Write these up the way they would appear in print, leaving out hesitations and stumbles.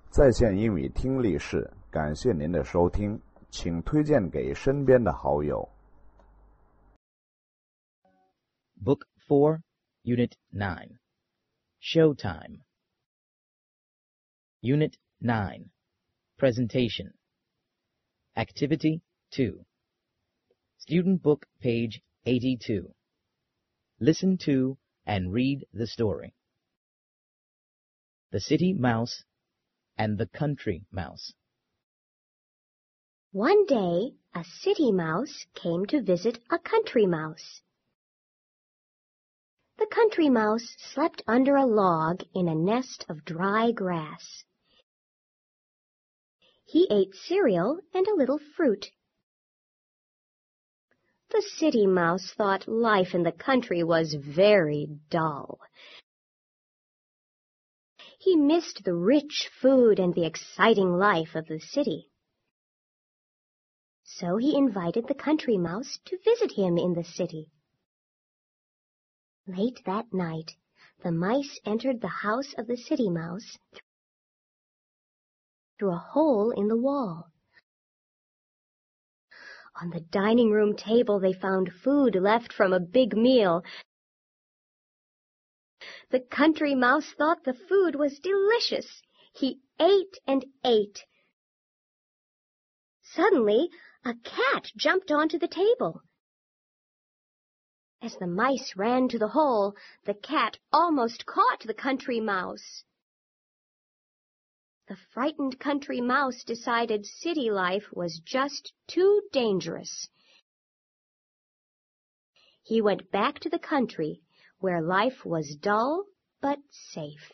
在线英语听力室，感谢您的收听，请推荐给身边的好友。 Book 4, Unit 9. Showtime. Unit 9. Presentation. Activity 2. Student Book, page 82. Listen to and read the story. The City Mouse and the Country Mouse. One day, a city mouse came to visit a country mouse. The country mouse slept under a log in a nest of dry grass. He ate cereal and a little fruit. The city mouse thought life in the country was very dull. He missed the rich food and the exciting life of the city. So he invited the country mouse to visit him in the city. Late that night, the mice entered the house of the city mouse through a hole in the wall. On the dining room table they found food left from a big meal. The country mouse thought the food was delicious. He ate and ate. Suddenly, a cat jumped onto the table. As the mice ran to the hole, the cat almost caught the country mouse. The frightened country mouse decided city life was just too dangerous. He went back to the country, where life was dull but safe.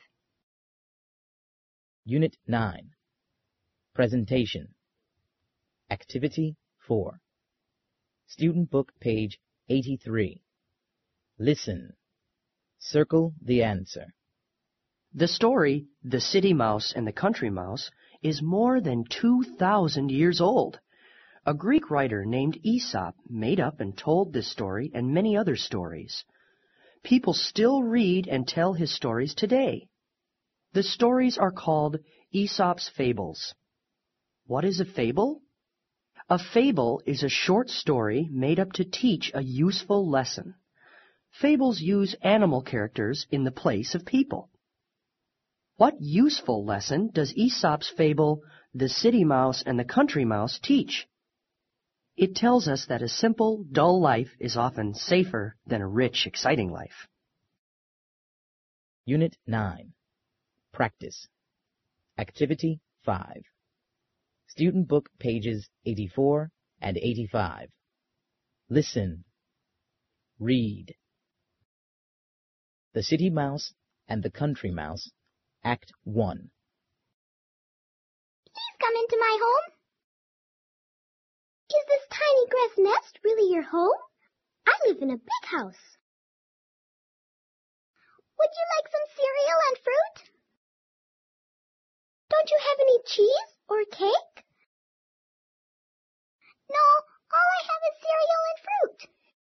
Unit 9. Presentation. Activity 4. Student Book, page 83. Listen. Circle the answer. The story, The City Mouse and the Country Mouse, is more than 2,000 years old. A Greek writer named Aesop made up and told this story and many other stories. People still read and tell his stories today. The stories are called Aesop's Fables. What is a fable? A fable is a short story made up to teach a useful lesson. Fables use animal characters in the place of people. What useful lesson does Aesop's fable, The City Mouse and the Country Mouse, teach? It tells us that a simple, dull life is often safer than a rich, exciting life. Unit 9. Practice. Activity 5. Student Book, pages 84 and 85. Listen. Read. The City Mouse and the Country Mouse, Act 1. Please come into my home. Is this tiny grass nest really your home? I live in a big house. Would you like some cereal and fruit? Don't you have any cheese or cake? No, all I have is cereal and fruit.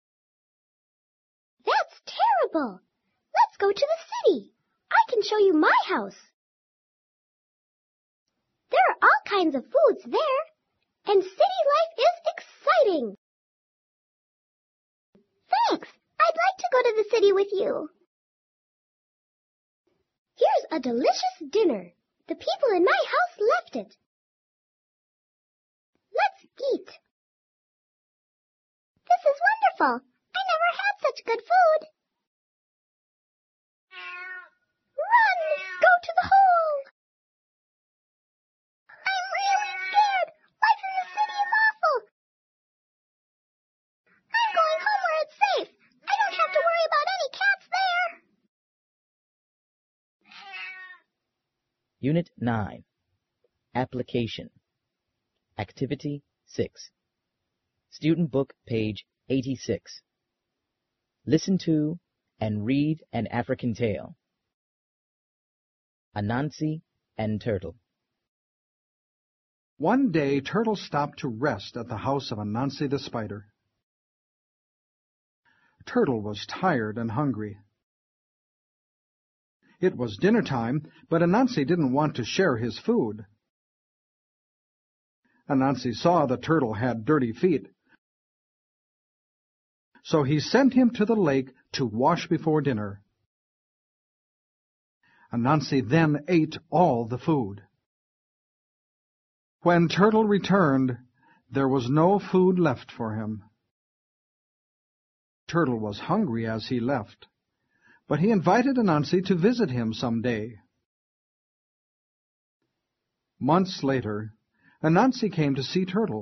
That's terrible. Let's go to the city. I can show you my house. There are all kinds of foods there, and city life is exciting. Thanks. I'd like to go to the city with you. Here's a delicious dinner. The people in my house left it. Let's eat. This is wonderful. I never had such good food. Run! Go to the hole! I'm really scared. Life in the city is awful. I'm going home where it's safe. I don't have to worry about any cats there. Unit 9. Application. Activity 6. Student Book, page 86. Listen to and read an African tale. Anansi and Turtle. One day, Turtle stopped to rest at the house of Anansi the spider. Turtle was tired and hungry. It was dinner time, but Anansi didn't want to share his food. Anansi saw the turtle had dirty feet, so he sent him to the lake to wash before dinner. Anansi then ate all the food. When Turtle returned, there was no food left for him. Turtle was hungry as he left, but he invited Anansi to visit him some day. Months later, Anansi came to see Turtle.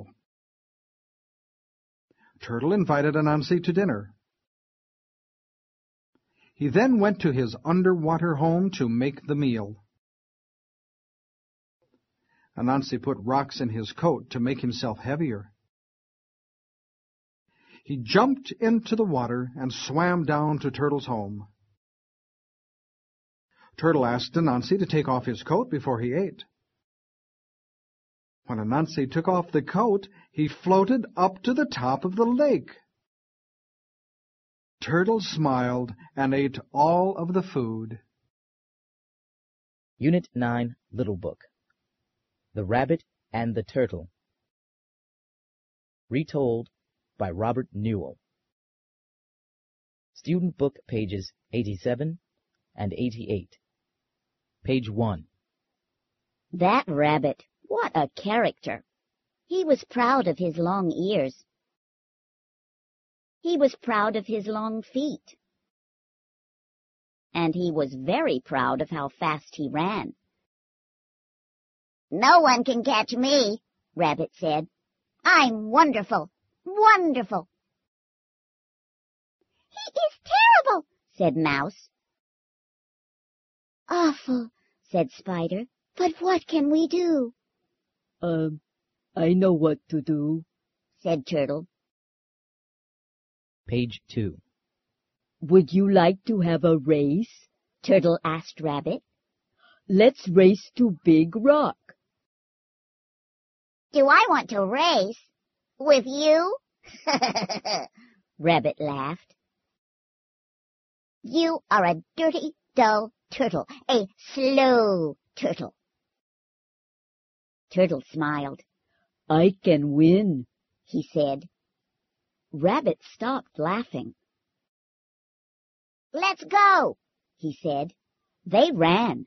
Turtle invited Anansi to dinner. He then went to his underwater home to make the meal. Anansi put rocks in his coat to make himself heavier. He jumped into the water and swam down to Turtle's home. Turtle asked Anansi to take off his coat before he ate. When Anansi took off the coat, he floated up to the top of the lake. Turtle smiled and ate all of the food. Unit 9, Little Book. The Rabbit and the Turtle. Retold by Robert Newell. Student Book pages 87 and 88. Page 1. That rabbit, what a character! He was proud of his long ears. He was proud of his long feet. And he was very proud of how fast he ran. "No one can catch me," Rabbit said. "I'm wonderful, wonderful." "He is terrible," said Mouse. "Awful," said Spider. "But what can we do?" I know what to do," said Turtle. Page 2. "Would you like to have a race?" Turtle asked Rabbit. "Let's race to Big Rock." "Do I want to race? With you?" Rabbit laughed. "You are a dirty, dull turtle, a slow turtle." Turtle smiled. "I can win," he said. Rabbit stopped laughing. "Let's go," he said. They ran.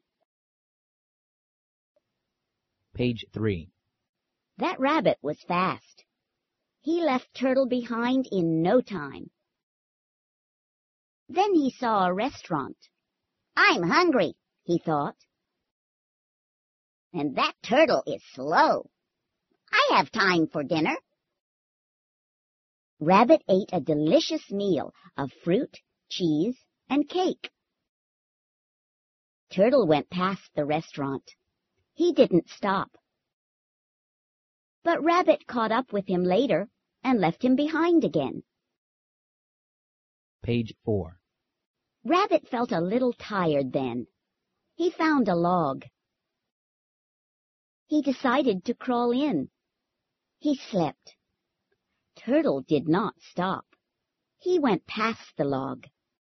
Page 3. That rabbit was fast. He left Turtle behind in no time. Then he saw a restaurant. "I'm hungry," he thought. "And that turtle is slow. I have time for dinner." Rabbit ate a delicious meal of fruit, cheese, and cake. Turtle went past the restaurant. He didn't stop. But Rabbit caught up with him later and left him behind again. Page 4. Rabbit felt a little tired then. He found a log. He decided to crawl in. He slept. Turtle did not stop. He went past the log.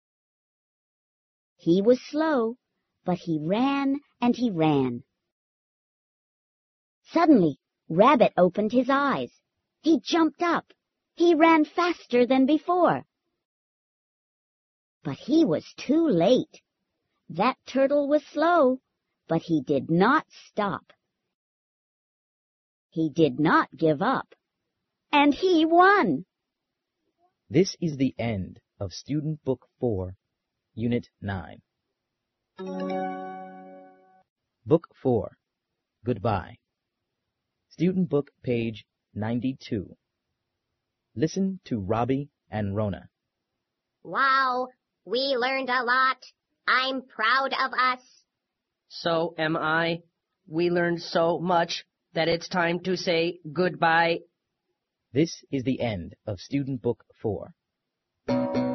He was slow, but he ran and he ran. Suddenly, Rabbit opened his eyes. He jumped up. He ran faster than before. But he was too late. That turtle was slow, but he did not stop. He did not give up. And he won. This is the end of Student Book 4, Unit 9. Book 4, Goodbye. Student Book, page 92. Listen to Robbie and Rona. Wow, we learned a lot. I'm proud of us. So am I. We learned so much that it's time to say goodbye. This is the end of Student Book 4.